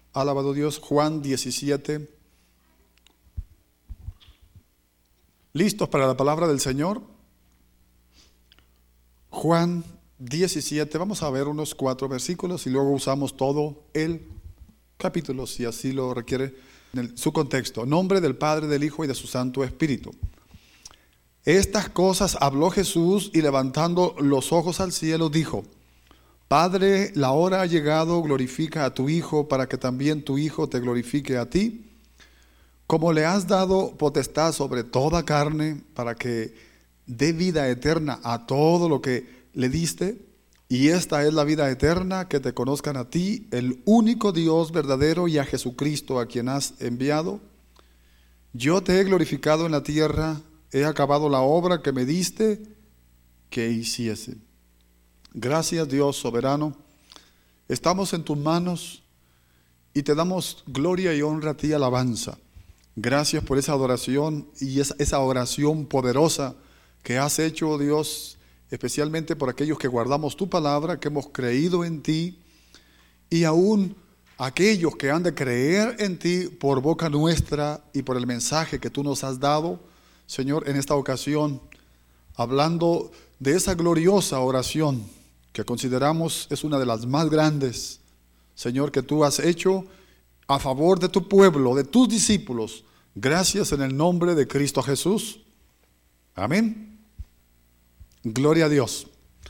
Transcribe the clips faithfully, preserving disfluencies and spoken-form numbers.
Alabado Dios. Juan diecisiete. ¿Listos para la palabra del Señor? Juan diecisiete. Vamos a ver unos cuatro versículos y luego usamos todo el capítulo, si así lo requiere, en el, su contexto. Nombre del Padre, del Hijo y de su Santo Espíritu. Estas cosas habló Jesús y levantando los ojos al cielo dijo: Padre, la hora ha llegado, glorifica a tu Hijo para que también tu Hijo te glorifique a ti, como le has dado potestad sobre toda carne para que dé vida eterna a todo lo que le diste. Y esta es la vida eterna, que te conozcan a ti, el único Dios verdadero, y a Jesucristo a quien has enviado. Yo te he glorificado en la tierra, he acabado la obra que me diste que hiciese. Gracias, Dios soberano. Estamos en tus manos y te damos gloria y honra a ti, alabanza. Gracias por esa adoración y esa, esa oración poderosa que has hecho, Dios, especialmente por aquellos que guardamos tu palabra, que hemos creído en ti, y aún aquellos que han de creer en ti por boca nuestra y por el mensaje que tú nos has dado, Señor, en esta ocasión, hablando de esa gloriosa oración que consideramos es una de las más grandes, Señor, que tú has hecho a favor de tu pueblo, de tus discípulos. Gracias en el nombre de Cristo Jesús. Amén. Gloria a Dios.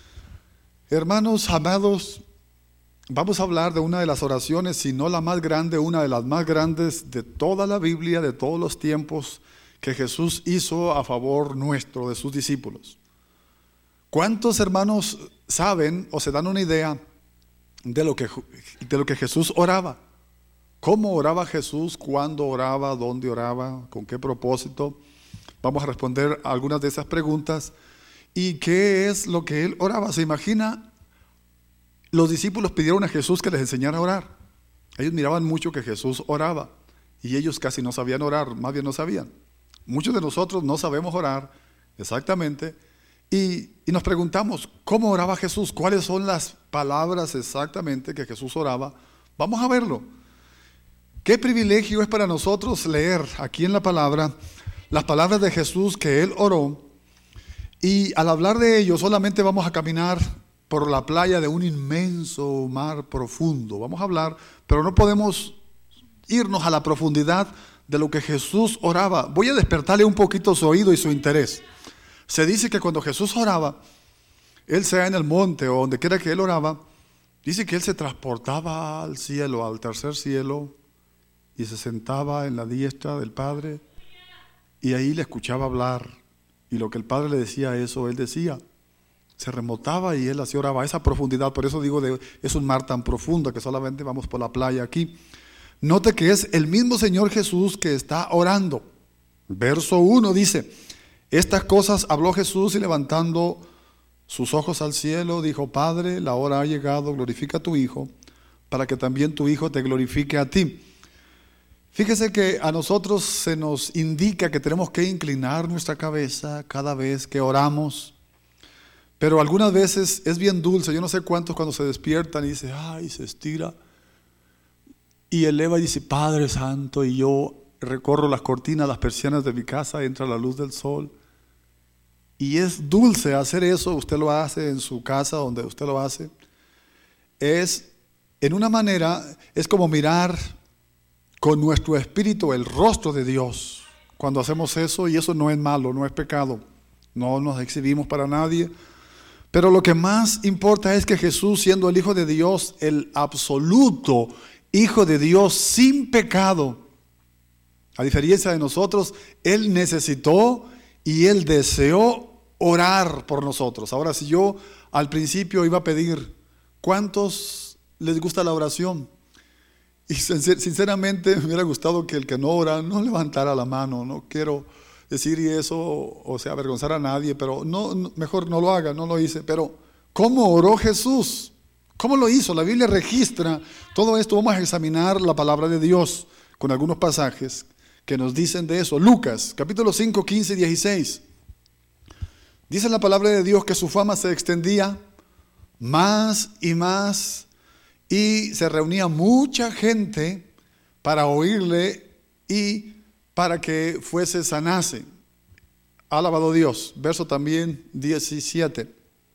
Hermanos amados, vamos a hablar de una de las oraciones, si no la más grande, una de las más grandes de toda la Biblia, de todos los tiempos, que Jesús hizo a favor nuestro, de sus discípulos. ¿Cuántos hermanos saben o se dan una idea de lo que, de lo que Jesús oraba? ¿Cómo oraba Jesús? ¿Cuándo oraba? ¿Dónde oraba? ¿Con qué propósito? Vamos a responder a algunas de esas preguntas. ¿Y qué es lo que él oraba? ¿Se imagina? Los discípulos pidieron a Jesús que les enseñara a orar. Ellos miraban mucho que Jesús oraba y ellos casi no sabían orar, más bien no sabían. Muchos de nosotros no sabemos orar exactamente y, y nos preguntamos, ¿cómo oraba Jesús? ¿Cuáles son las palabras exactamente que Jesús oraba? Vamos a verlo. Qué privilegio es para nosotros leer aquí en la palabra las palabras de Jesús que Él oró, y al hablar de ello solamente vamos a caminar por la playa de un inmenso mar profundo. Vamos a hablar, pero no podemos irnos a la profundidad de lo que Jesús oraba. Voy a despertarle un poquito su oído y su interés. Se dice que cuando Jesús oraba, Él sea en el monte o donde quiera que Él oraba, dice que Él se transportaba al cielo, al tercer cielo, y se sentaba en la diestra del Padre, y ahí le escuchaba hablar, y lo que el Padre le decía, eso Él decía. Se remotaba y Él así oraba a esa profundidad. Por eso digo, de, es un mar tan profundo que solamente vamos por la playa aquí. Note que es el mismo Señor Jesús que está orando. Verso uno dice: estas cosas habló Jesús y levantando sus ojos al cielo dijo: Padre, la hora ha llegado, glorifica a tu Hijo, para que también tu Hijo te glorifique a ti. Fíjese que a nosotros se nos indica que tenemos que inclinar nuestra cabeza cada vez que oramos, pero algunas veces es bien dulce. Yo no sé cuántos cuando se despiertan y dicen, ay, se estira y eleva y dice, Padre Santo, y yo recorro las cortinas, las persianas de mi casa, entra la luz del sol. Y es dulce hacer eso. Usted lo hace en su casa, donde usted lo hace. Es, en una manera, es como mirar con nuestro espíritu el rostro de Dios cuando hacemos eso, y eso no es malo, no es pecado. No nos exhibimos para nadie. Pero lo que más importa es que Jesús, siendo el Hijo de Dios, el absoluto Hijo de Dios sin pecado, a diferencia de nosotros, Él necesitó y Él deseó orar por nosotros. Ahora, si yo al principio iba a pedir, ¿cuántos les gusta la oración? Y sinceramente me hubiera gustado que el que no ora no levantara la mano. No quiero decir eso, o sea, avergonzar a nadie, pero no, no, mejor no lo haga, no lo hice. Pero ¿cómo oró Jesús? ¿Cómo lo hizo? La Biblia registra todo esto. Vamos a examinar la palabra de Dios con algunos pasajes que nos dicen de eso. Lucas, capítulo cinco, quince y dieciséis. Dice la palabra de Dios que su fama se extendía más y más, y se reunía mucha gente para oírle y para que fuese sanase. Alabado Dios. Verso también diecisiete.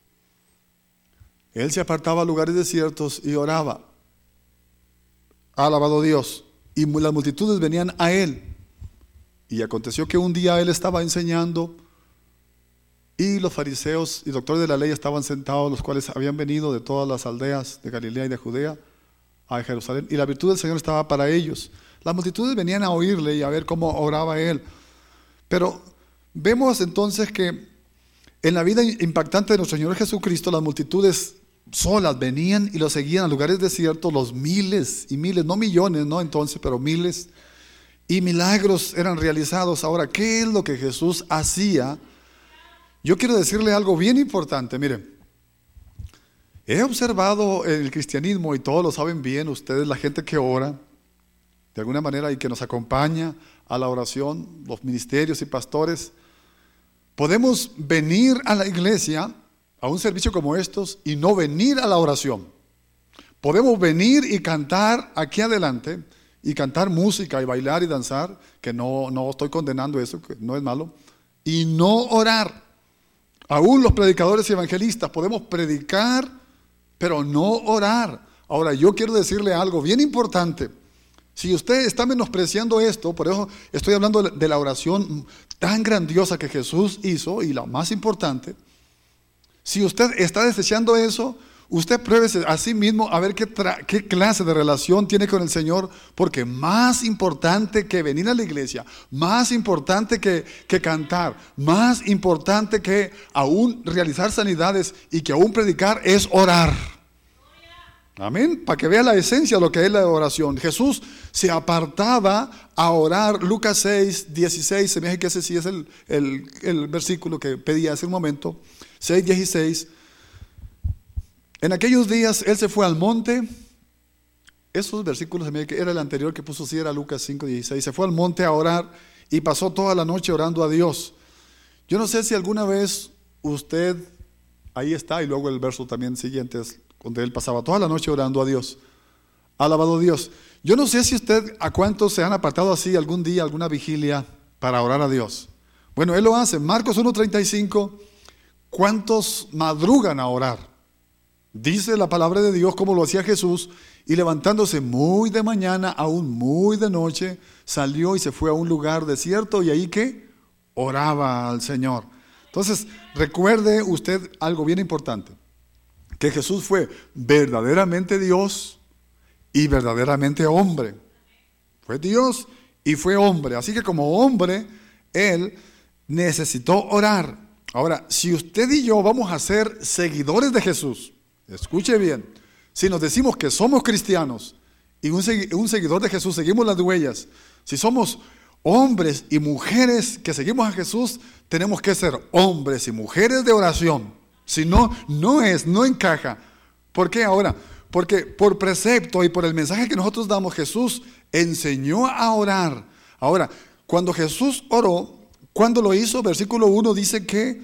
Él se apartaba a lugares desiertos y oraba. Alabado Dios. Y las multitudes venían a él. Y aconteció que un día él estaba enseñando y los fariseos y doctores de la ley estaban sentados, los cuales habían venido de todas las aldeas de Galilea y de Judea a Jerusalén. Y la virtud del Señor estaba para ellos. Las multitudes venían a oírle y a ver cómo oraba él. Pero vemos entonces que en la vida impactante de nuestro Señor Jesucristo, las multitudes solas venían y lo seguían a lugares desiertos, los miles y miles, no millones, no entonces, pero miles, y milagros eran realizados. Ahora, ¿qué es lo que Jesús hacía? Yo quiero decirle algo bien importante. Miren, he observado el cristianismo, y todos lo saben bien ustedes, la gente que ora de alguna manera y que nos acompaña a la oración, los ministerios y pastores, podemos venir a la iglesia, a un servicio como estos, y no venir a la oración. Podemos venir y cantar aquí adelante, y cantar música y bailar y danzar, que no, no estoy condenando eso, que no es malo, y no orar. Aún los predicadores y evangelistas podemos predicar, pero no orar. Ahora, yo quiero decirle algo bien importante. Si usted está menospreciando esto, por eso estoy hablando de la oración tan grandiosa que Jesús hizo, y la más importante. Si usted está desechando eso, usted pruébese a sí mismo a ver qué, tra- qué clase de relación tiene con el Señor, porque más importante que venir a la iglesia, más importante que, que cantar, más importante que aún realizar sanidades y que aún predicar es orar. Amén, para que vea la esencia de lo que es la oración. Jesús se apartaba a orar. Lucas seis, dieciséis, se me hace que ese sí es el, el, el versículo que pedí hace un momento. seis, dieciséis. En aquellos días él se fue al monte. Esos versículos, se me hace que era el anterior que puso, sí era Lucas cinco, dieciséis. Se fue al monte a orar y pasó toda la noche orando a Dios. Yo no sé si alguna vez usted, ahí está, y luego el verso también siguiente es donde él pasaba toda la noche orando a Dios. Alabado Dios. Yo no sé si usted, a cuántos se han apartado así algún día, alguna vigilia para orar a Dios. Bueno, él lo hace. Marcos uno, treinta y cinco. ¿Cuántos madrugan a orar? Dice la palabra de Dios como lo hacía Jesús, y levantándose muy de mañana, aún muy de noche, salió y se fue a un lugar desierto, y ahí ¿qué? Oraba al Señor. Entonces, recuerde usted algo bien importante, que Jesús fue verdaderamente Dios y verdaderamente hombre. Fue Dios y fue hombre. Así que como hombre, Él necesitó orar. Ahora, si usted y yo vamos a ser seguidores de Jesús, escuche bien, si nos decimos que somos cristianos y un, un seguidor de Jesús, seguimos las huellas, si somos hombres y mujeres que seguimos a Jesús, tenemos que ser hombres y mujeres de oración. Si no, no es, no encaja. ¿Por qué ahora? Porque por precepto y por el mensaje que nosotros damos, Jesús enseñó a orar. Ahora, cuando Jesús oró, cuando lo hizo, versículo uno dice que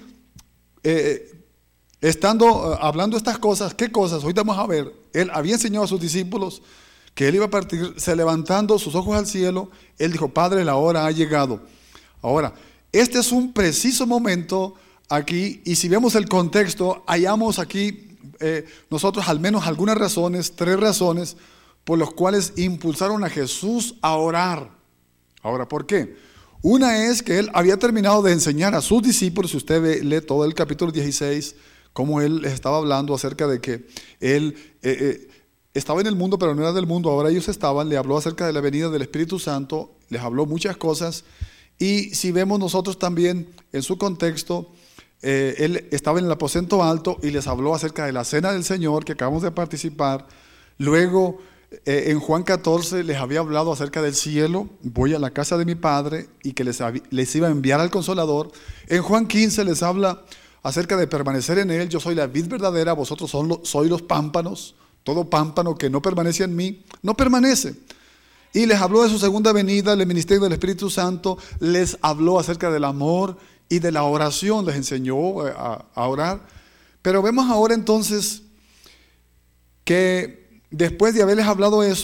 eh, estando uh, hablando estas cosas, ¿qué cosas? Hoy vamos a ver. Él había enseñado a sus discípulos que él iba a partir, se levantando sus ojos al cielo, él dijo: Padre, la hora ha llegado. Ahora, este es un preciso momento aquí, y si vemos el contexto, hallamos aquí eh, nosotros al menos algunas razones, tres razones, por las cuales impulsaron a Jesús a orar. Ahora, ¿por qué? Una es que él había terminado de enseñar a sus discípulos. Si usted ve, lee todo el capítulo dieciséis, como él les estaba hablando acerca de que él eh, eh, estaba en el mundo, pero no era del mundo, ahora ellos estaban, le habló acerca de la venida del Espíritu Santo, les habló muchas cosas, y si vemos nosotros también en su contexto, Eh, él estaba en el aposento alto y les habló acerca de la cena del Señor que acabamos de participar. Luego eh, en Juan catorce les había hablado acerca del cielo: voy a la casa de mi Padre, y que les, les iba a enviar al Consolador. En Juan quince les habla acerca de permanecer en Él: yo soy la vid verdadera, vosotros son lo, sois los pámpanos. Todo pámpano que no permanece en mí, no permanece. Y les habló de su segunda venida, del ministerio del Espíritu Santo. Les habló acerca del amor y de la oración, les enseñó a, a orar. Pero vemos ahora entonces que después de haberles hablado eso,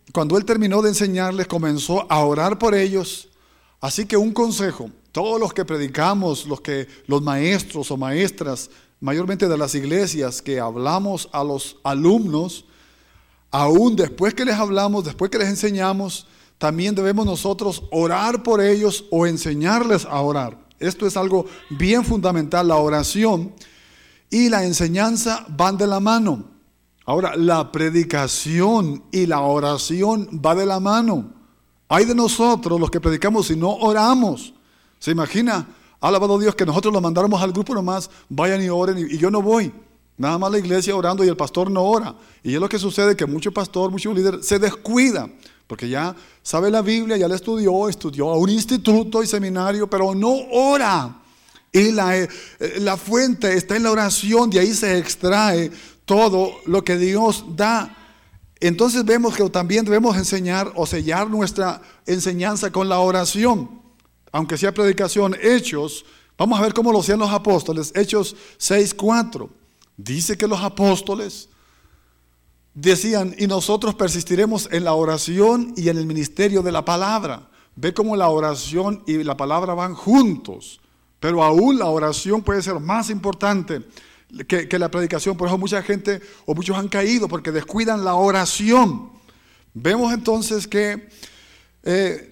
cuando él terminó de enseñarles, comenzó a orar por ellos. Así que un consejo, todos los que predicamos, los, que, los maestros o maestras, mayormente de las iglesias, que hablamos a los alumnos, aún después que les hablamos, después que les enseñamos, también debemos nosotros orar por ellos o enseñarles a orar. Esto es algo bien fundamental. La oración y la enseñanza van de la mano. Ahora, la predicación y la oración va de la mano. Hay de nosotros los que predicamos si no oramos. ¿Se imagina? Alabado Dios que nosotros lo mandáramos al grupo nomás, vayan y oren, y, y yo no voy. Nada más la iglesia orando y el pastor no ora. Y es lo que sucede, que mucho pastor, mucho líder se descuida, porque ya sabe la Biblia, ya la estudió, estudió a un instituto y seminario, pero no ora. Y la, eh, la fuente está en la oración, de ahí se extrae todo lo que Dios da. Entonces vemos que también debemos enseñar o sellar nuestra enseñanza con la oración, aunque sea predicación. Hechos, vamos a ver cómo lo hacían los apóstoles. Hechos seis cuatro, dice que los apóstoles decían: y nosotros persistiremos en la oración y en el ministerio de la palabra. Ve cómo la oración y la palabra van juntos, pero aún la oración puede ser más importante Que, que la predicación. Por eso mucha gente o muchos han caído porque descuidan la oración. Vemos entonces que eh,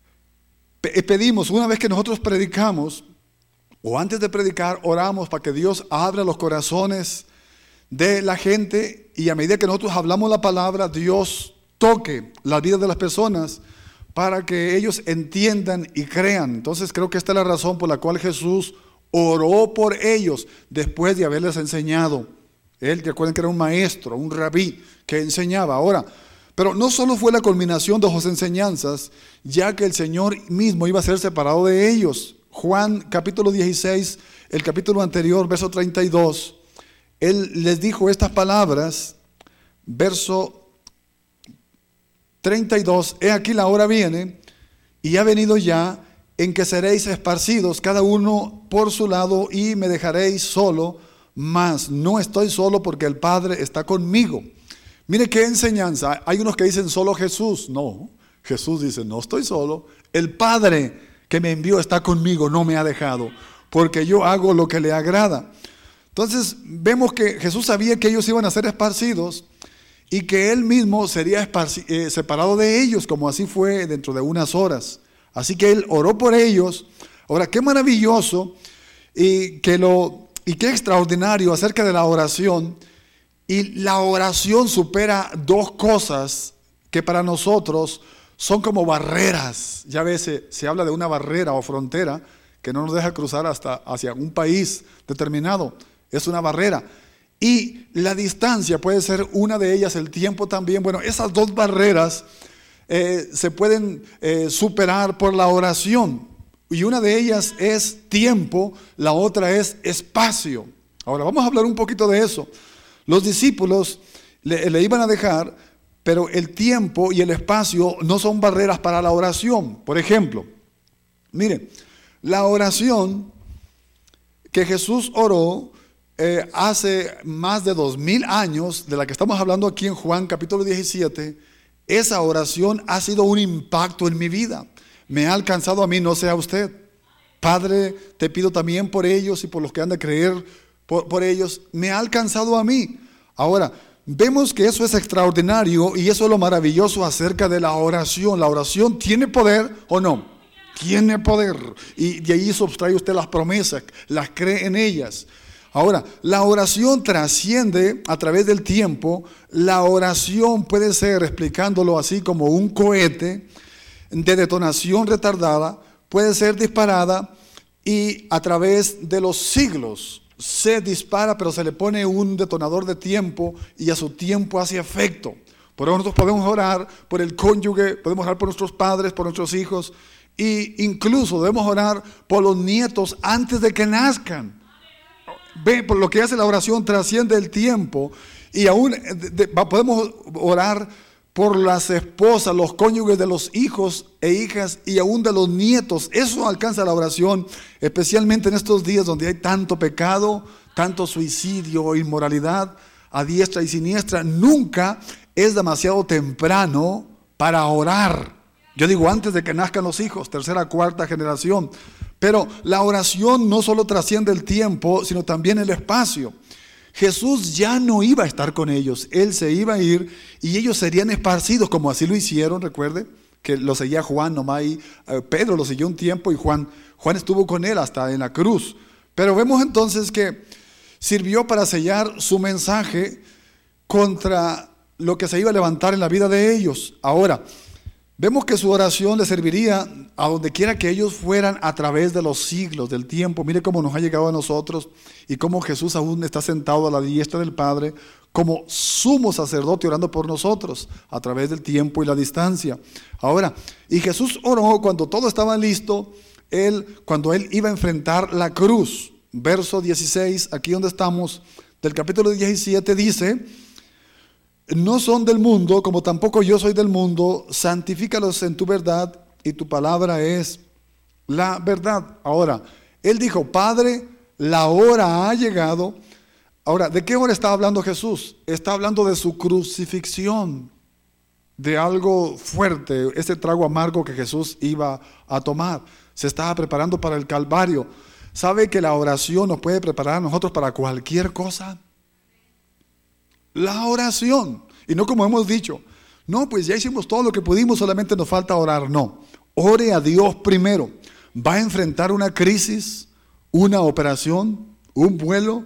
pedimos, una vez que nosotros predicamos o antes de predicar, oramos para que Dios abra los corazones de la gente, y a medida que nosotros hablamos la palabra, Dios toque la vida de las personas para que ellos entiendan y crean. Entonces creo que esta es la razón por la cual Jesús oró por ellos después de haberles enseñado. Él, recuerden que era un maestro, un rabí que enseñaba. Ahora, pero no solo fue la culminación de sus enseñanzas, ya que el Señor mismo iba a ser separado de ellos. Juan capítulo dieciséis, el capítulo anterior, verso treinta y dos, Él les dijo estas palabras, verso treinta y dos, he aquí la hora viene y ha venido ya, en que seréis esparcidos cada uno por su lado y me dejaréis solo, mas no estoy solo porque el Padre está conmigo. Mire qué enseñanza. Hay unos que dicen solo Jesús. No, Jesús dice: no estoy solo, el Padre que me envió está conmigo, no me ha dejado, porque yo hago lo que le agrada. Entonces vemos que Jesús sabía que ellos iban a ser esparcidos y que Él mismo sería esparci- eh, separado de ellos, como así fue dentro de unas horas. Así que Él oró por ellos. Ahora, qué maravilloso y, que lo, y qué extraordinario acerca de la oración. Y la oración supera dos cosas que para nosotros son como barreras. Ya ves, se, se habla de una barrera o frontera que no nos deja cruzar hasta hacia un país determinado. Es una barrera. Y la distancia puede ser una de ellas, el tiempo también. Bueno, esas dos barreras Eh, se pueden eh, superar por la oración, y una de ellas es tiempo, la otra es espacio. Ahora vamos a hablar un poquito de eso. Los discípulos le, le iban a dejar, pero el tiempo y el espacio no son barreras para la oración. Por ejemplo, mire, la oración que Jesús oró eh, hace más de dos mil años, de la que estamos hablando aquí en Juan capítulo diecisiete, esa oración ha sido un impacto en mi vida. Me ha alcanzado a mí, no sé a usted. Padre, te pido también por ellos y por los que han de creer por, por ellos. Me ha alcanzado a mí. Ahora, vemos que eso es extraordinario y eso es lo maravilloso acerca de la oración. ¿La oración tiene poder o no? Tiene poder. Y de ahí sustrae usted las promesas, las cree en ellas. Ahora, la oración trasciende a través del tiempo. La oración puede ser, explicándolo así, como un cohete de detonación retardada, puede ser disparada y a través de los siglos se dispara, pero se le pone un detonador de tiempo y a su tiempo hace efecto. Por eso nosotros podemos orar por el cónyuge, podemos orar por nuestros padres, por nuestros hijos, e incluso debemos orar por los nietos antes de que nazcan. Ve, por lo que hace la oración trasciende el tiempo, y aún de, de, podemos orar por las esposas, los cónyuges de los hijos e hijas y aún de los nietos. Eso alcanza la oración, especialmente en estos días donde hay tanto pecado, tanto suicidio, inmoralidad a diestra y siniestra. Nunca es demasiado temprano para orar. Yo digo antes de que nazcan los hijos, tercera, cuarta generación. Pero la oración no solo trasciende el tiempo, sino también el espacio. Jesús ya no iba a estar con ellos, Él se iba a ir y ellos serían esparcidos, como así lo hicieron, recuerde, que lo seguía Juan nomás y eh, Pedro lo siguió un tiempo y Juan, Juan estuvo con él hasta en la cruz. Pero vemos entonces que sirvió para sellar su mensaje contra lo que se iba a levantar en la vida de ellos. Ahora, vemos que su oración le serviría a donde quiera que ellos fueran a través de los siglos, del tiempo. Mire cómo nos ha llegado a nosotros y cómo Jesús aún está sentado a la diestra del Padre como sumo sacerdote orando por nosotros a través del tiempo y la distancia. Ahora, y Jesús oró cuando todo estaba listo, él, cuando él iba a enfrentar la cruz. Verso dieciséis, aquí donde estamos, del capítulo diecisiete dice: no son del mundo, como tampoco yo soy del mundo, santifícalos en tu verdad, y tu palabra es la verdad. Ahora, él dijo: Padre, la hora ha llegado. Ahora, ¿de qué hora está hablando Jesús? Está hablando de su crucifixión, de algo fuerte, ese trago amargo que Jesús iba a tomar. Se estaba preparando para el Calvario. ¿Sabe que la oración nos puede preparar a nosotros para cualquier cosa? La oración, y no como hemos dicho, no, pues ya hicimos todo lo que pudimos, solamente nos falta orar. No, ore a Dios primero. Va a enfrentar una crisis, una operación, un vuelo,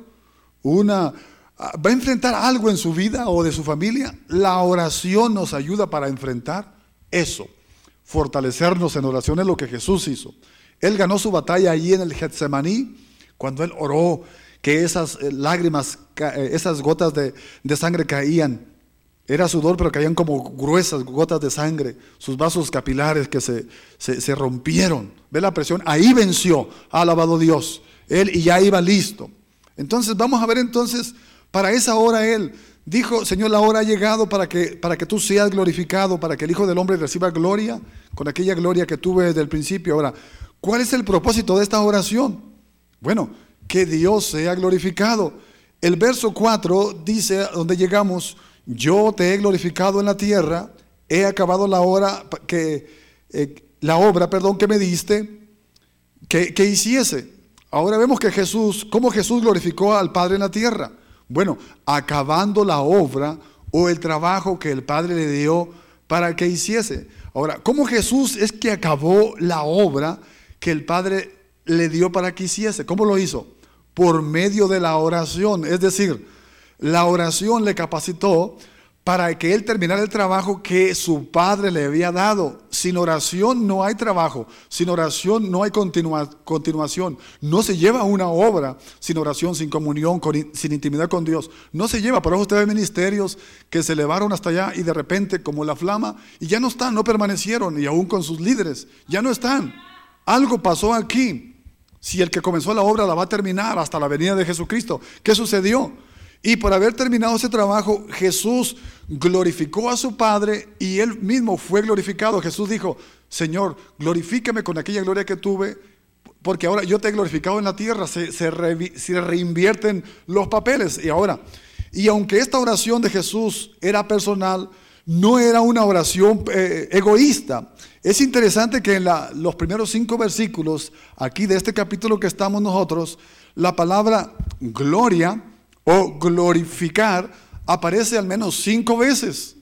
una, va a enfrentar algo en su vida o de su familia. La oración nos ayuda para enfrentar eso, fortalecernos en oración es lo que Jesús hizo. Él ganó su batalla allí en el Getsemaní, cuando él oró, que esas lágrimas, esas gotas de, de sangre caían. Era sudor, pero caían como gruesas gotas de sangre. Sus vasos capilares que se, se, se rompieron. ¿Ve la presión? Ahí venció, ha alabado Dios. Él y ya iba listo. Entonces vamos a ver entonces, para esa hora él dijo: Señor, la hora ha llegado para que, para que tú seas glorificado, para que el Hijo del Hombre reciba gloria, con aquella gloria que tuve desde el principio. Ahora, ¿cuál es el propósito de esta oración? Bueno, que Dios sea glorificado. El verso cuatro dice, donde llegamos: yo te he glorificado en la tierra, he acabado la hora que, eh, la obra, perdón, que me diste, que, que hiciese. Ahora vemos que Jesús, ¿cómo Jesús glorificó al Padre en la tierra? Bueno, acabando la obra o el trabajo que el Padre le dio para que hiciese. Ahora, ¿cómo Jesús es que acabó la obra que el Padre le dio para que hiciese? ¿Cómo lo hizo? Por medio de la oración. Es decir, la oración le capacitó para que él terminara el trabajo que su Padre le había dado. Sin oración no hay trabajo, sin oración no hay continua, continuación. No se lleva una obra sin oración, sin comunión, con, sin intimidad con Dios. No se lleva. Por eso usted ve ministerios que se elevaron hasta allá y de repente, como la flama, y ya no están, no permanecieron, y aún con sus líderes, ya no están. Algo pasó aquí. Si el que comenzó la obra la va a terminar hasta la venida de Jesucristo, ¿qué sucedió? Y por haber terminado ese trabajo, Jesús glorificó a su Padre y él mismo fue glorificado. Jesús dijo: Señor, glorifícame con aquella gloria que tuve, porque ahora yo te he glorificado en la tierra. Se, se, re, se reinvierten los papeles. Y ahora, y aunque esta oración de Jesús era personal, no era una oración eh, egoísta. Es interesante que en la, los primeros cinco versículos aquí de este capítulo que estamos nosotros, la palabra gloria o glorificar aparece al menos cinco veces.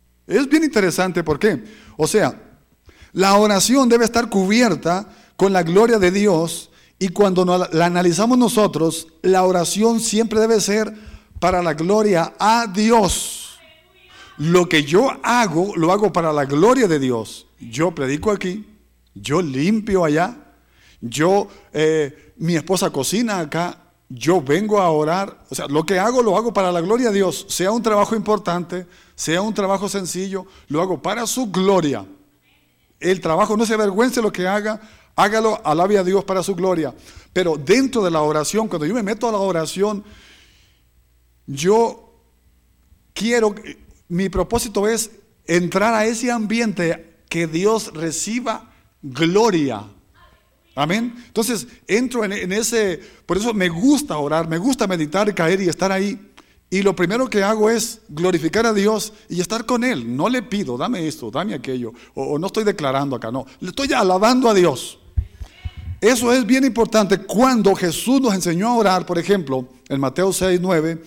Es bien interesante. ¿Por qué? O sea, la oración debe estar cubierta con la gloria de Dios, y cuando la analizamos nosotros, la oración siempre debe ser para la gloria a Dios. Lo que yo hago, lo hago para la gloria de Dios. Yo predico aquí, yo limpio allá, yo, eh, mi esposa cocina acá, yo vengo a orar. O sea, lo que hago, lo hago para la gloria de Dios. Sea un trabajo importante, sea un trabajo sencillo, lo hago para su gloria. El trabajo, no se avergüence lo que haga, hágalo, alabe a Dios para su gloria. Pero dentro de la oración, cuando yo me meto a la oración, yo quiero, mi propósito es entrar a ese ambiente que Dios reciba gloria. Amén. Entonces entro en, en ese, por eso me gusta orar, me gusta meditar, caer y estar ahí. Y lo primero que hago es glorificar a Dios y estar con Él. No le pido, dame esto, dame aquello, o, o no estoy declarando acá, no. Le estoy alabando a Dios. Eso es bien importante. Cuando Jesús nos enseñó a orar, por ejemplo, en Mateo seis, nueve,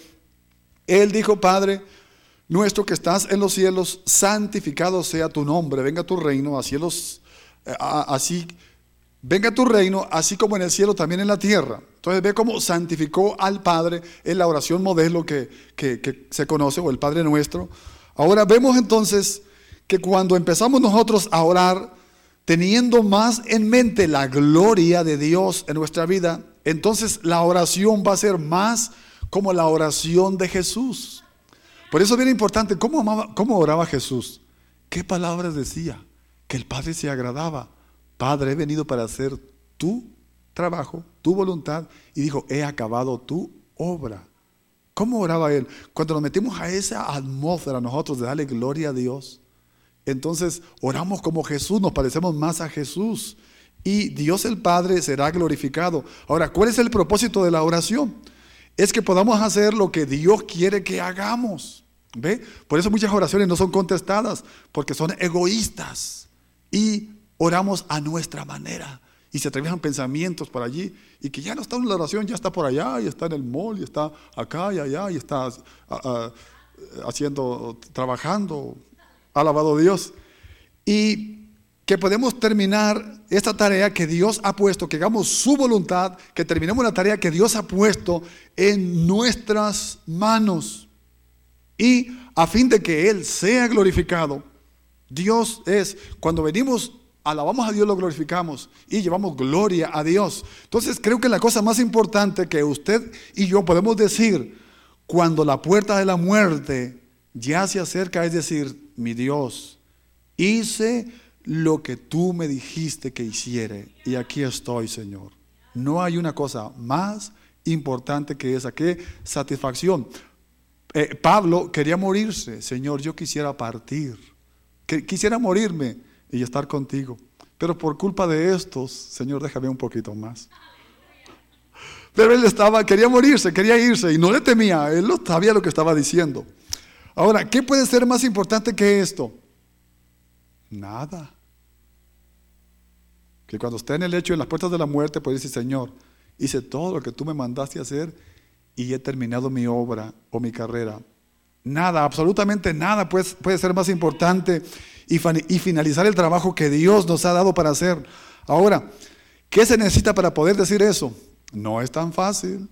Él dijo: Padre nuestro que estás en los cielos, santificado sea tu nombre, venga tu reino, así, los, así venga tu reino, así como en el cielo, también en la tierra. Entonces ve cómo santificó al Padre en la oración modelo que, que, que se conoce, o el Padre Nuestro. Ahora vemos entonces que cuando empezamos nosotros a orar, teniendo más en mente la gloria de Dios en nuestra vida, entonces la oración va a ser más como la oración de Jesús. Por eso es bien importante, ¿cómo, amaba, cómo oraba Jesús? ¿Qué palabras decía? Que el Padre se agradaba. Padre, he venido para hacer tu trabajo, tu voluntad. Y dijo: he acabado tu obra. ¿Cómo oraba Él? Cuando nos metimos a esa atmósfera nosotros de darle gloria a Dios, entonces oramos como Jesús, nos parecemos más a Jesús. Y Dios el Padre será glorificado. Ahora, ¿cuál es el propósito de la oración? Es que podamos hacer lo que Dios quiere que hagamos. ¿Ve? Por eso muchas oraciones no son contestadas, porque son egoístas. Y oramos a nuestra manera. Y se atraviesan pensamientos por allí. Y que ya no está en la oración, ya está por allá, y está en el mall, y está acá y allá, y está uh, uh, haciendo, trabajando. Alabado Dios. Y que podemos terminar esta tarea que Dios ha puesto, que hagamos su voluntad, que terminemos la tarea que Dios ha puesto en nuestras manos. Y a fin de que Él sea glorificado. Dios es, cuando venimos, alabamos a Dios, lo glorificamos y llevamos gloria a Dios. Entonces creo que la cosa más importante que usted y yo podemos decir cuando la puerta de la muerte ya se acerca, es decir: mi Dios, hice lo que tú me dijiste que hiciere, y aquí estoy, Señor. No hay una cosa más importante que esa. ¡Qué satisfacción! Eh, Pablo quería morirse. Señor, yo quisiera partir, que, quisiera morirme y estar contigo, pero por culpa de estos, Señor, déjame un poquito más. Pero él estaba, quería morirse, quería irse, y no le temía. Él no sabía lo que estaba diciendo. Ahora, ¿qué puede ser más importante que esto? Nada. Que cuando esté en el lecho, en las puertas de la muerte, puede decir: Señor, hice todo lo que tú me mandaste a hacer y he terminado mi obra o mi carrera. Nada, absolutamente nada puede, puede ser más importante y, y finalizar el trabajo que Dios nos ha dado para hacer. Ahora, ¿qué se necesita para poder decir eso? No es tan fácil.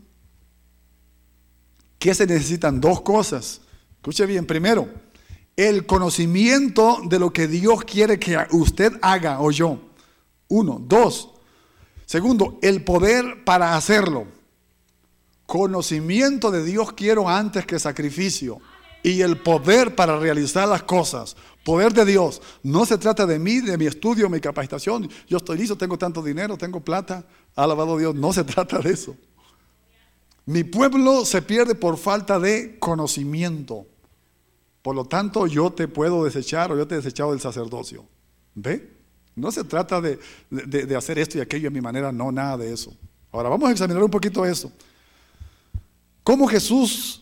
¿Qué se necesitan? Dos cosas. Escuche bien. Primero, el conocimiento de lo que Dios quiere que usted haga o yo. Uno. Dos. Segundo, el poder para hacerlo. Conocimiento de Dios quiero antes que sacrificio. Y el poder para realizar las cosas. Poder de Dios. No se trata de mí, de mi estudio, mi capacitación. Yo estoy listo, tengo tanto dinero, tengo plata. Alabado Dios. No se trata de eso. Mi pueblo se pierde por falta de conocimiento. Por lo tanto, yo te puedo desechar, o yo te he desechado del sacerdocio. ¿Ve? No se trata de, de, de hacer esto y aquello a mi manera. No, nada de eso. Ahora vamos a examinar un poquito eso. ¿Cómo Jesús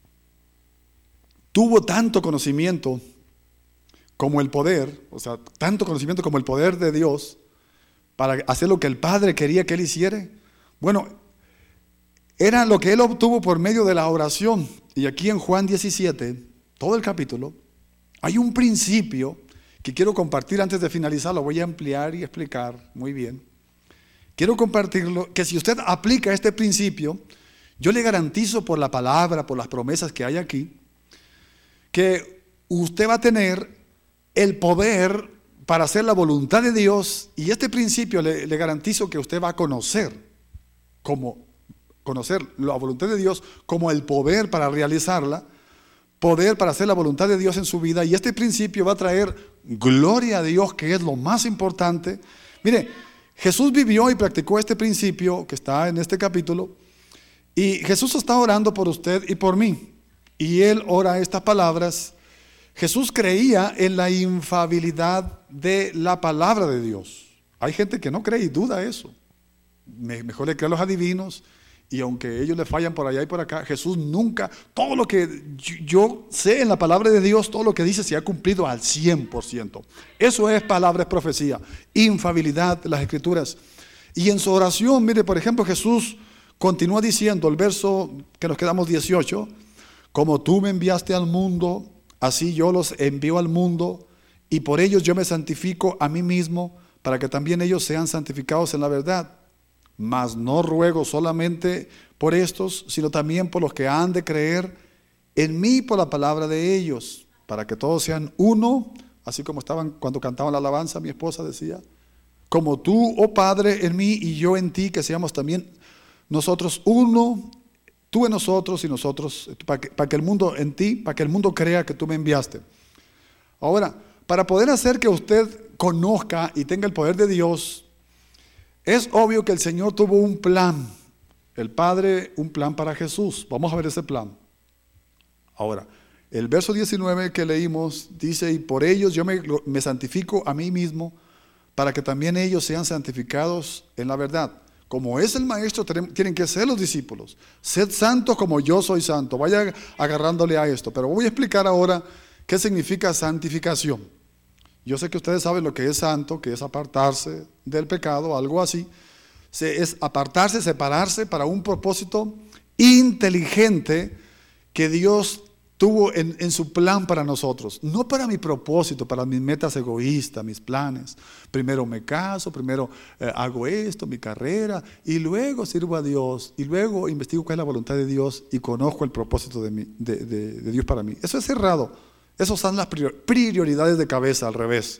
tuvo tanto conocimiento como el poder, o sea, tanto conocimiento como el poder de Dios para hacer lo que el Padre quería que Él hiciera? Bueno, era lo que Él obtuvo por medio de la oración. Y aquí en Juan diecisiete, todo el capítulo, hay un principio que quiero compartir antes de finalizar. Lo voy a ampliar y explicar muy bien. Quiero compartirlo, que si usted aplica este principio, yo le garantizo por la palabra, por las promesas que hay aquí, que usted va a tener el poder para hacer la voluntad de Dios. Y este principio le, le garantizo que usted va a conocer como conocer la voluntad de Dios como el poder para realizarla, poder para hacer la voluntad de Dios en su vida. Y este principio va a traer gloria a Dios, que es lo más importante. Mire, Jesús vivió y practicó este principio que está en este capítulo. Y Jesús está orando por usted y por mí. Y Él ora estas palabras. Jesús creía en la infalibilidad de la palabra de Dios. Hay gente que no cree y duda eso. Mejor le cree a los adivinos Y aunque ellos le fallan por allá y por acá, Jesús nunca, todo lo que yo sé en la palabra de Dios, todo lo que dice se ha cumplido al cien por ciento. Eso es palabra, es profecía, infalibilidad de las Escrituras. Y en su oración, mire, por ejemplo, Jesús continúa diciendo, el verso que nos quedamos dieciocho, como tú me enviaste al mundo, así yo los envío al mundo, y por ellos yo me santifico a mí mismo, para que también ellos sean santificados en la verdad. Mas no ruego solamente por estos, sino también por los que han de creer en mí por la palabra de ellos, para que todos sean uno, así como estaban cuando cantaban la alabanza, mi esposa decía, como tú, oh Padre, en mí y yo en ti, que seamos también nosotros uno, tú en nosotros y nosotros, para que, para que el mundo en ti, para que el mundo crea que tú me enviaste. Ahora, para poder hacer que usted conozca y tenga el poder de Dios, es obvio que el Señor tuvo un plan, el Padre un plan para Jesús. Vamos a ver ese plan. Ahora, el verso diecinueve que leímos dice, y por ellos yo me, me santifico a mí mismo, para que también ellos sean santificados en la verdad. Como es el Maestro, tienen que ser los discípulos. Sed santos como yo soy santo. Vaya agarrándole a esto, pero voy a explicar ahora qué significa santificación. Yo sé que ustedes saben lo que es santo, que es apartarse del pecado, algo así. Es apartarse, separarse para un propósito inteligente que Dios tuvo en, en su plan para nosotros. No para mi propósito, para mis metas egoístas, mis planes. Primero me caso, primero eh, hago esto, mi carrera, y luego sirvo a Dios, y luego investigo cuál es la voluntad de Dios y conozco el propósito de, mi, de, de, de Dios para mí. Eso es errado. Esas son las prioridades de cabeza, al revés.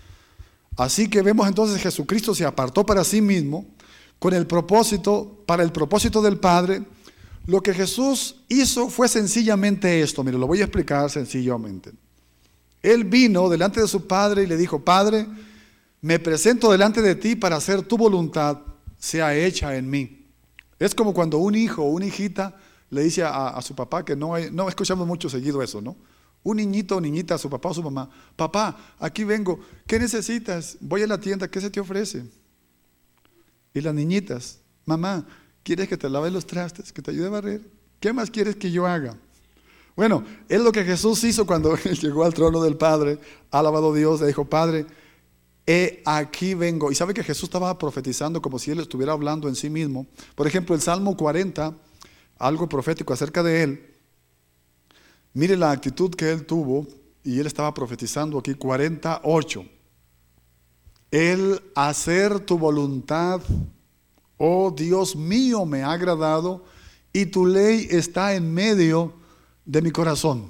Así que vemos entonces Jesucristo se apartó para sí mismo con el propósito, para el propósito del Padre. Lo que Jesús hizo fue sencillamente esto, mire, lo voy a explicar sencillamente. Él vino delante de su Padre y le dijo, Padre, me presento delante de ti para hacer tu voluntad sea hecha en mí. Es como cuando un hijo o una hijita le dice a, a su papá, que no, hay, no escuchamos mucho seguido eso, ¿no? Un niñito o niñita, a su papá o su mamá, papá, aquí vengo, ¿qué necesitas? Voy a la tienda, ¿qué se te ofrece? Y las niñitas, mamá, ¿quieres que te lave los trastes, que te ayude a barrer? ¿Qué más quieres que yo haga? Bueno, es lo que Jesús hizo cuando él llegó al trono del Padre, ha alabado a Dios, le dijo, Padre, he aquí vengo. Y sabe que Jesús estaba profetizando como si él estuviera hablando en sí mismo. Por ejemplo, el Salmo cuarenta, algo profético acerca de él. Mire la actitud que él tuvo, y él estaba profetizando aquí, cuarenta y ocho. El hacer tu voluntad, oh Dios mío, me ha agradado, y tu ley está en medio de mi corazón.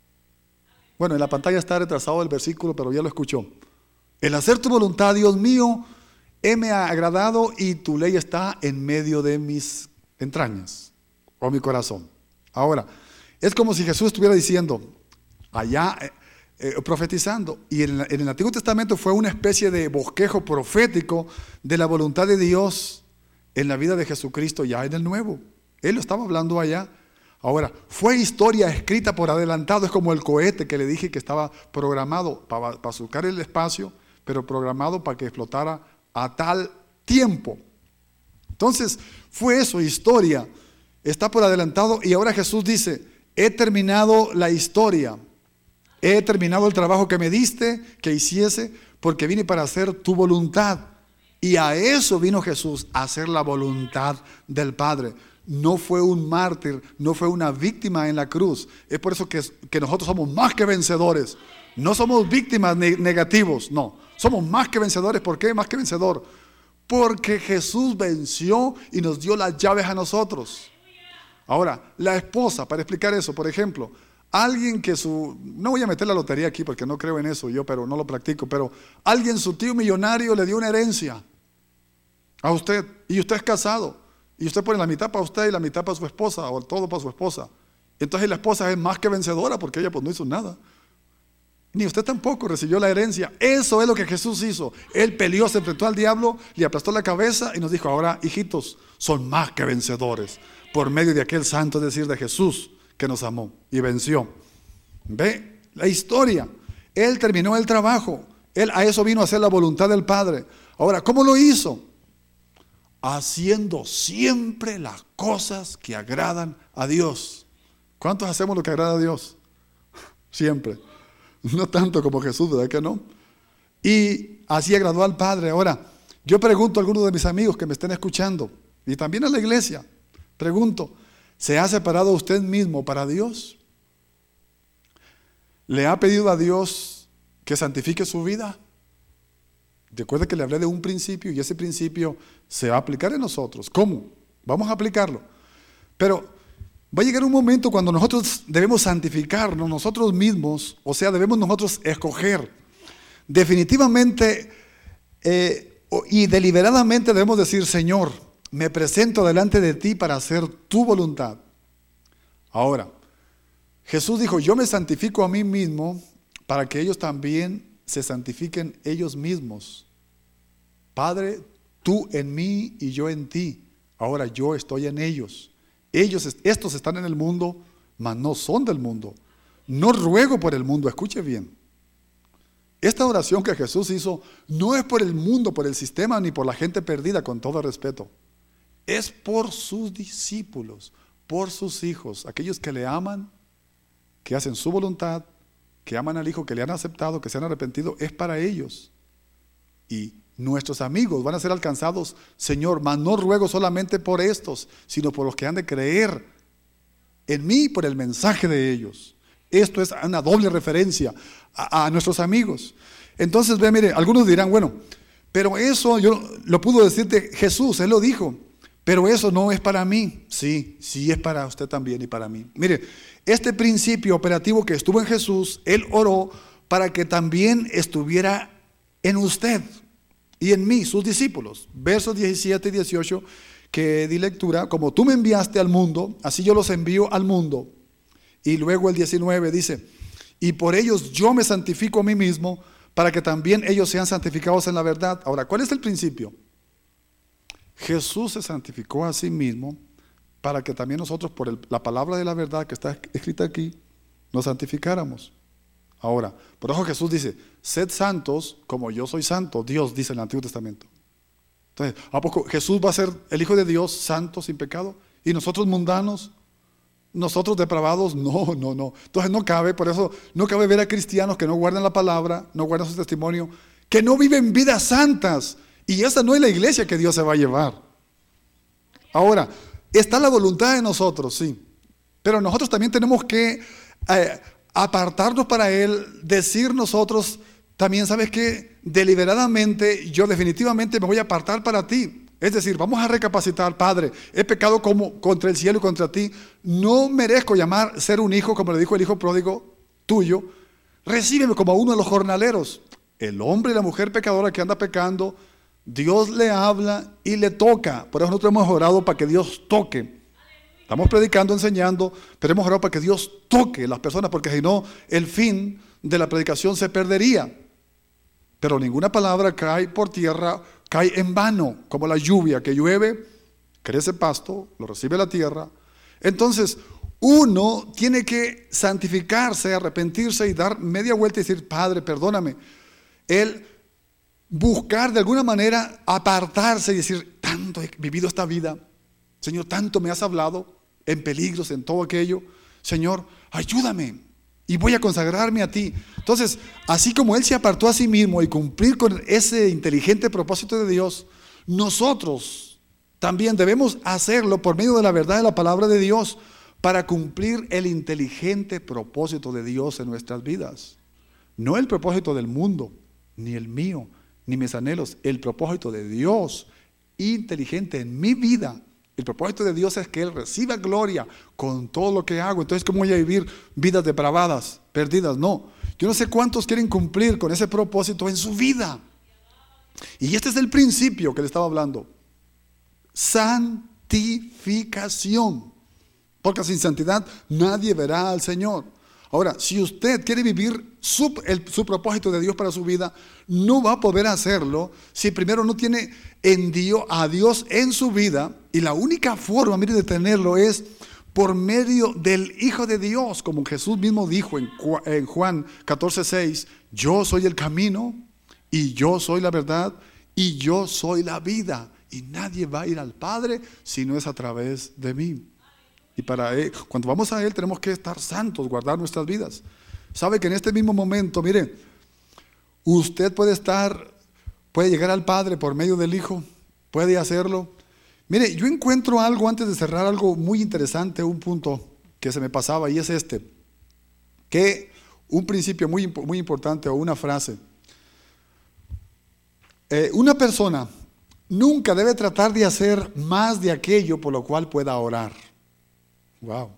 Bueno, en la pantalla está retrasado el versículo, pero ya lo escuchó. El hacer tu voluntad, Dios mío, me ha agradado, y tu ley está en medio de mis entrañas, o mi corazón. Ahora, es como si Jesús estuviera diciendo, allá eh, eh, profetizando, y en, en el Antiguo Testamento fue una especie de bosquejo profético de la voluntad de Dios en la vida de Jesucristo ya en el Nuevo. Él lo estaba hablando allá. Ahora, fue historia escrita por adelantado, es como el cohete que le dije que estaba programado para, para surcar el espacio, pero programado para que explotara a tal tiempo. Entonces, fue eso, historia, está por adelantado, y ahora Jesús dice, he terminado la historia, he terminado el trabajo que me diste, que hiciese, porque vine para hacer tu voluntad. Y a eso vino Jesús, a hacer la voluntad del Padre. No fue un mártir, no fue una víctima en la cruz. Es por eso que, que nosotros somos más que vencedores. No somos víctimas ne- negativos, no. Somos más que vencedores. ¿Por qué más que vencedor? Porque Jesús venció y nos dio las llaves a nosotros. Ahora, la esposa, para explicar eso, por ejemplo, alguien que su, no voy a meter la lotería aquí porque no creo en eso yo, pero no lo practico, pero alguien, su tío millonario le dio una herencia a usted, y usted es casado, y usted pone la mitad para usted y la mitad para su esposa, o todo para su esposa. Entonces la esposa es más que vencedora porque ella pues no hizo nada. Ni usted tampoco recibió la herencia. Eso es lo que Jesús hizo. Él peleó, se enfrentó al diablo, le aplastó la cabeza y nos dijo, ahora hijitos, son más que vencedores por medio de aquel santo, es decir, de Jesús, que nos amó y venció. Ve la historia. Él terminó el trabajo. Él a eso vino a hacer la voluntad del Padre. Ahora, ¿cómo lo hizo? haciendo siempre las cosas que agradan a Dios. ¿Cuántos hacemos lo que agrada a Dios? Siempre. No tanto como Jesús, ¿verdad que no? Y así agradó al Padre. Ahora, yo pregunto a algunos de mis amigos que me estén escuchando, y también a la iglesia, pregunto, ¿se ha separado usted mismo para Dios? ¿Le ha pedido a Dios que santifique su vida? Recuerda que le hablé de un principio y ese principio se va a aplicar en nosotros. ¿Cómo? Vamos a aplicarlo. Pero va a llegar un momento cuando nosotros debemos santificarnos nosotros mismos, o sea, debemos nosotros escoger. Definitivamente eh, y deliberadamente debemos decir, Señor, me presento delante de ti para hacer tu voluntad. Ahora, Jesús dijo, yo me santifico a mí mismo para que ellos también se santifiquen ellos mismos. Padre, tú en mí y yo en ti. Ahora yo estoy en ellos. Ellos, estos están en el mundo, mas no son del mundo. No ruego por el mundo, escuche bien. Esta oración que Jesús hizo no es por el mundo, por el sistema, ni por la gente perdida, con todo respeto. Es por sus discípulos, por sus hijos, aquellos que le aman, que hacen su voluntad, que aman al Hijo, que le han aceptado, que se han arrepentido, es para ellos. Y nuestros amigos van a ser alcanzados, Señor, mas no ruego solamente por estos, sino por los que han de creer en mí, por el mensaje de ellos. Esto es una doble referencia a, a nuestros amigos. Entonces, ve, mire, algunos dirán, bueno, pero eso yo lo pudo decirte Jesús, Él lo dijo, pero eso no es para mí. Sí, sí es para usted también y para mí. Mire, este principio operativo que estuvo en Jesús, Él oró para que también estuviera en usted y en mí, sus discípulos. Versos diecisiete y dieciocho que di lectura, como tú me enviaste al mundo, así yo los envío al mundo. Y luego el diecinueve dice, y por ellos yo me santifico a mí mismo, para que también ellos sean santificados en la verdad. Ahora, ¿cuál es el principio? Jesús se santificó a sí mismo, para que también nosotros, por el, la palabra de la verdad que está escrita aquí, nos santificáramos. Ahora, por eso Jesús dice, sed santos como yo soy santo. Dios dice en el Antiguo Testamento. Entonces, ¿a poco Jesús va a ser el Hijo de Dios, santo, sin pecado? ¿Y nosotros mundanos? ¿Nosotros depravados? No, no, no. Entonces no cabe, por eso no cabe ver a cristianos que no guardan la palabra, no guardan su testimonio, que no viven vidas santas. Y esa no es la iglesia que Dios se va a llevar. Ahora, está la voluntad de nosotros, sí. Pero nosotros también tenemos que eh, apartarnos para Él, decir nosotros también, ¿sabes qué? Deliberadamente, yo definitivamente me voy a apartar para ti. Es decir, vamos a recapacitar, Padre, he pecado como contra el cielo y contra ti, no merezco llamar ser un hijo, como le dijo el hijo pródigo tuyo, recíbeme como a uno de los jornaleros. El hombre y la mujer pecadora que anda pecando, Dios le habla y le toca. Por eso nosotros hemos orado para que Dios toque. Estamos predicando, enseñando, pero hemos orado para que Dios toque a las personas, porque si no, el fin de la predicación se perdería. Pero ninguna palabra cae por tierra, cae en vano, como la lluvia que llueve, crece pasto, lo recibe la tierra. Entonces, uno tiene que santificarse, arrepentirse y dar media vuelta y decir, Padre, perdóname. El buscar de alguna manera apartarse y decir, tanto he vivido esta vida, Señor, tanto me has hablado, en peligros, en todo aquello. Señor, ayúdame y voy a consagrarme a ti. Entonces, así como Él se apartó a sí mismo y cumplir con ese inteligente propósito de Dios, nosotros también debemos hacerlo por medio de la verdad de la palabra de Dios para cumplir el inteligente propósito de Dios en nuestras vidas. No el propósito del mundo, ni el mío, ni mis anhelos, el propósito de Dios inteligente en mi vida. El propósito de Dios es que Él reciba gloria con todo lo que hago. Entonces, ¿cómo voy a vivir vidas depravadas, perdidas? No. Yo no sé cuántos quieren cumplir con ese propósito en su vida. Y este es el principio que le estaba hablando. Santificación. Porque sin santidad nadie verá al Señor. Ahora, si usted quiere vivir su, el, su propósito de Dios para su vida, no va a poder hacerlo si primero no tiene en Dios, a Dios en su vida. Y la única forma, mire, de tenerlo es por medio del Hijo de Dios, como Jesús mismo dijo en, en Juan catorce seis, yo soy el camino, y yo soy la verdad, y yo soy la vida. y nadie va a ir al Padre si no es a través de mí. Y para él, cuando vamos a Él tenemos que estar santos, guardar nuestras vidas. Sabe que en este mismo momento, mire, usted puede estar, puede llegar al Padre por medio del Hijo, puede hacerlo. Mire, yo encuentro algo antes de cerrar, algo muy interesante, un punto que se me pasaba, y es este, que un principio muy, muy importante, o una frase. Eh, una persona nunca debe tratar de hacer más de aquello por lo cual pueda orar. Wow.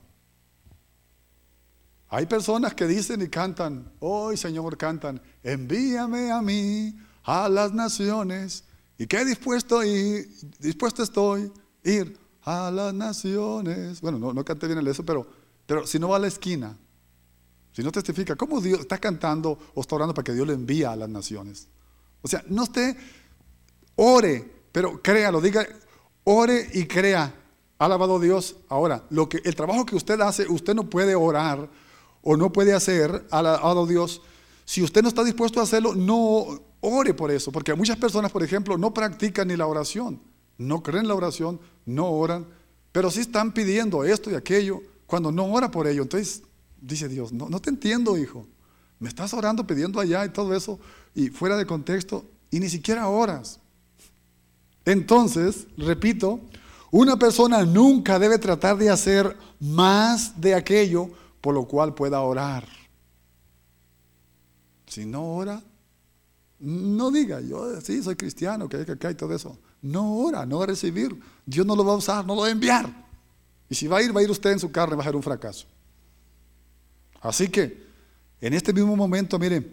Hay personas que dicen y cantan, hoy Señor, cantan, envíame a mí a las naciones. ¿Y qué dispuesto ir? Dispuesto estoy ir a las naciones. Bueno, no, no canté bien el eso, pero, pero si no va a la esquina, si no testifica, ¿cómo Dios está cantando o está orando para que Dios le envíe a las naciones? O sea, no esté, ore, pero créalo, diga, ore y crea. Alabado Dios. Ahora, lo que, el trabajo que usted hace, usted no puede orar o no puede hacer, alabado Dios. Si usted no está dispuesto a hacerlo, no ore por eso, porque muchas personas, por ejemplo, no practican ni la oración, no creen la oración, no oran, pero sí están pidiendo esto y aquello, cuando no ora por ello. Entonces, dice Dios, no, no te entiendo, hijo, me estás orando, pidiendo allá y todo eso, y fuera de contexto, y ni siquiera oras. Entonces, repito, una persona nunca debe tratar de hacer más de aquello por lo cual pueda orar. Si no ora, no diga, yo sí soy cristiano, que hay que acá y todo eso. No ora, no va a recibir. Dios no lo va a usar, no lo va a enviar. Y si va a ir, va a ir usted en su carne, va a ser un fracaso. Así que, en este mismo momento, mire,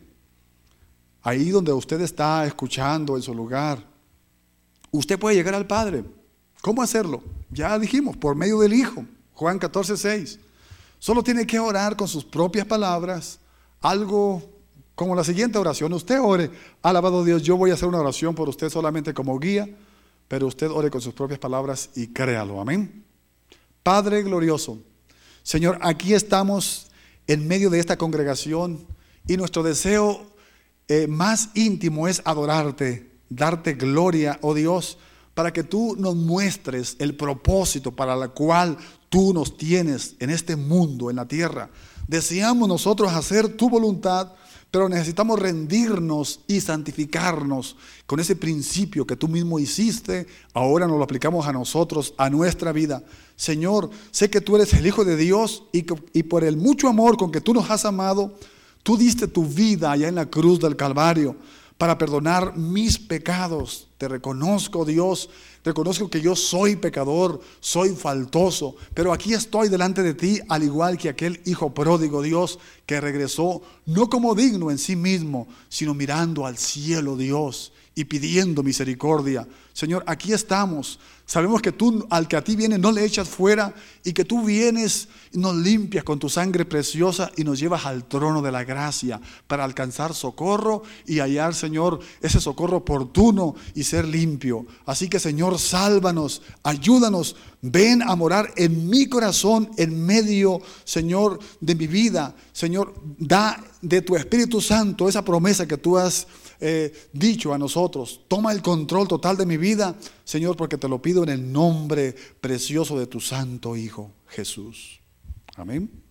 ahí donde usted está escuchando en su lugar, usted puede llegar al Padre. ¿Cómo hacerlo? Ya dijimos, por medio del Hijo. Juan catorce, seis. Solo tiene que orar con sus propias palabras, algo como la siguiente oración. Usted ore, alabado Dios, yo voy a hacer una oración por usted solamente como guía, pero usted ore con sus propias palabras y créalo, amén. Padre glorioso, Señor, aquí estamos en medio de esta congregación y nuestro deseo eh, más íntimo es adorarte, darte gloria, oh Dios, para que tú nos muestres el propósito para el cual tú nos tienes en este mundo, en la tierra. Deseamos nosotros hacer tu voluntad, pero necesitamos rendirnos y santificarnos con ese principio que tú mismo hiciste. Ahora nos lo aplicamos a nosotros, a nuestra vida. Señor, sé que tú eres el Hijo de Dios y, que, y por el mucho amor con que tú nos has amado, tú diste tu vida allá en la cruz del Calvario para perdonar mis pecados. Te reconozco, Dios, reconozco que yo soy pecador, soy faltoso, pero aquí estoy delante de ti, al igual que aquel hijo pródigo, Dios, que regresó no como digno en sí mismo, sino mirando al cielo, Dios, y pidiendo misericordia. Señor, aquí estamos. Sabemos que tú, al que a ti viene, no le echas fuera, y que tú vienes y nos limpias con tu sangre preciosa y nos llevas al trono de la gracia para alcanzar socorro y hallar, Señor, ese socorro oportuno y ser limpio. Así que, Señor, sálvanos, ayúdanos, ven a morar en mi corazón, en medio, Señor, de mi vida. Señor, da de tu Espíritu Santo esa promesa que tú has Eh, dicho a nosotros. Toma el control total de mi vida, Señor, porque te lo pido en el nombre precioso de tu Santo Hijo Jesús. Amén.